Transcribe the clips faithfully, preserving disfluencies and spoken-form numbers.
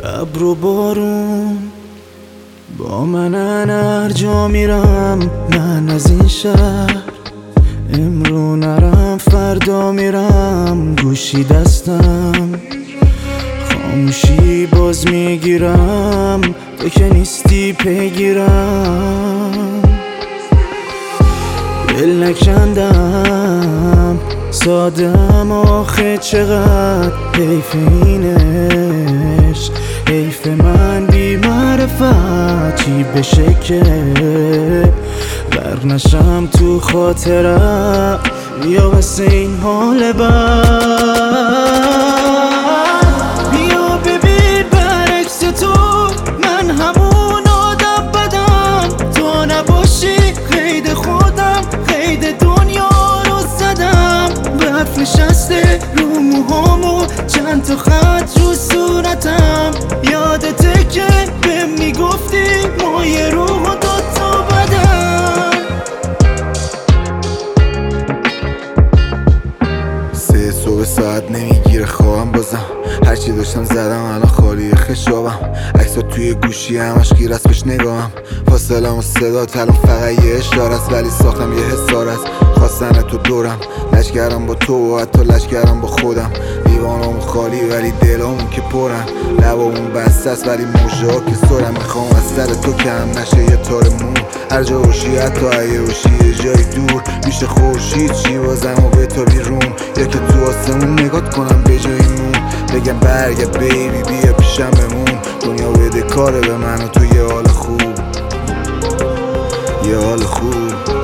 ابر و بارون با من هر جا میرم، من از این شهر امرو نرم فردا میرم. گوشی دستم خاموشی باز میگیرم، تو که نیستی پیگیرم. دل نکندم سادم آخه چقدر حیف اینش، حیف من بی معرفت چی بشه که غرق نشم تو خاطرم. بیا واسه این حال بد، بیا ببین برعکس تو من همون آدم بدم. تو نباشی قید خودم، قید دنیا رو زدم. برف نشسته رو موهامو، چند تا خط رو صورتم. یادته که بهم میگفتی ما یه روح و دوتا بدن. سه صبح ساعت نمیگیره خوابم، بازم هرچی داشتم زدم الان خالی خشابم. عکسا توی گوشی همش گیر است بهش نگاهم. فاصلم و صدا الان فقط یه اشاره است، ولی ساختم یه حسار است. خواستن تو دورم، لشگرم با تو و حتی لشگرم با خودم. لیوانم خالی ولی دلامون که پرن، لبامون بسته است ولی موشه ها که سرم. میخوام از سر تو کم نشه یه تار مون، هر جا باشی حتی اگه باشی یه جای دور. میشه خورشید چی بازم و به تا بیرون، یا که تو آسمون نگات کنم به جای مون. بگم برگرد بیبی بیا پیشم بمون، دنیا بده کاره به من و تو یه حال خوب، یه حال خوب،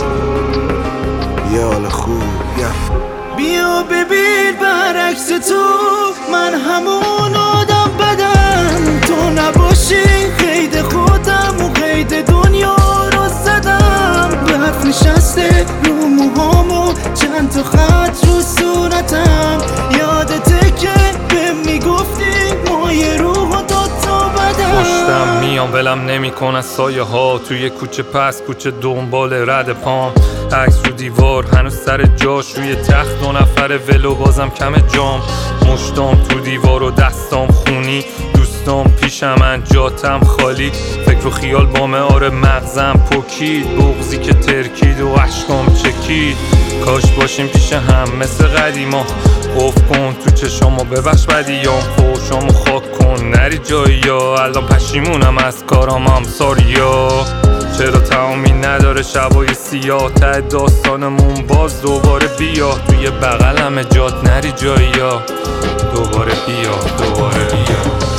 یه حال خوب. yeah. بیا ببین برعکس تو من همون آدم بدم. تو نباشی قید خودم و قید دنیا رو زدم. برف نشسته رو موهامو، چند تا خط رو صورتم. یادته که بهم میگفتی ما یه روح و دوتا بدن. پشتم میام ولم نمیکن از سایه ها، توی کوچه پس کوچه دنبال رد پام. عکس رو دیوار هنوز سر جاش، روی تخت دو نفر ولو بازم کم جام. مشتام تو دیوار و دستام خونی، دوستام پیشم جاتم خالی. فکر و خیال بامه آره مغزم پوکید، بغضی که ترکید و عشقام چکید. کاش باشیم پیش هم مثل قدیما، قفل کن تو چشامو ببخش بدیام. فوشامو خاک کن نری جایی یا الان پشیمونم از کارام هم ساریا. چرا تمامی نداره شبای سیاه، ته داستانمون باز دوباره بیا. توی بغلم جات نری جایی یا دوباره بیا، دوباره بیا.